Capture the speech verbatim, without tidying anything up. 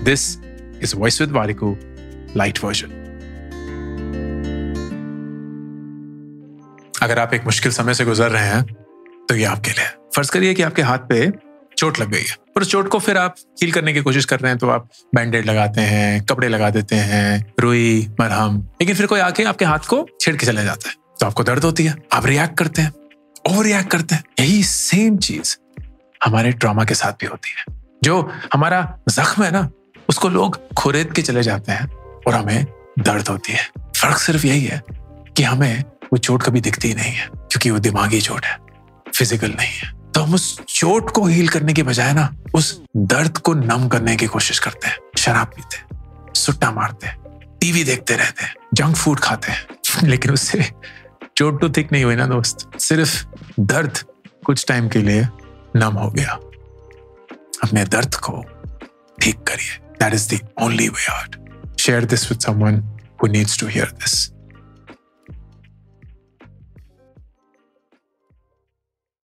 This is voice with Warikoo light version. अगर आप एक मुश्किल समय से गुजर रहे हैं तो ये आपके लिए। फर्ज करिए कि आपके हाथ पे चोट लग गई है, पर उस चोट को फिर आप हील करने की कोशिश कर रहे हैं, तो आप बैंडेड लगाते हैं, कपड़े लगा देते हैं, रुई, मरहम, लेकिन फिर कोई आके आपके हाथ को छेड़ के चले जाता है, तो आपको दर्द होती है, आप रिएक्ट करते हैं, ओवर रिएक्ट करते हैं। यही सेम चीज हमारे ट्रॉमा के साथ भी होती है। जो हमारा जख्म है ना, उसको लोग खुरेद के चले जाते हैं और हमें दर्द होती है। फर्क सिर्फ यही है कि हमें वो चोट कभी दिखती ही नहीं है, क्योंकि वो दिमागी चोट है, फिजिकल नहीं है। तो हम उस चोट को हील करने के बजाय ना उस दर्द को नम करने की कोशिश करते हैं। शराब पीते हैं, सुट्टा मारते हैं, टीवी देखते रहते हैं, जंक फूड खाते हैं, लेकिन उससे चोट तो ठीक नहीं हुई ना दोस्त, सिर्फ दर्द कुछ टाइम के लिए नम हो गया। अपने दर्द को ठीक करिए। That is the only way out. Share this with someone who needs to hear this.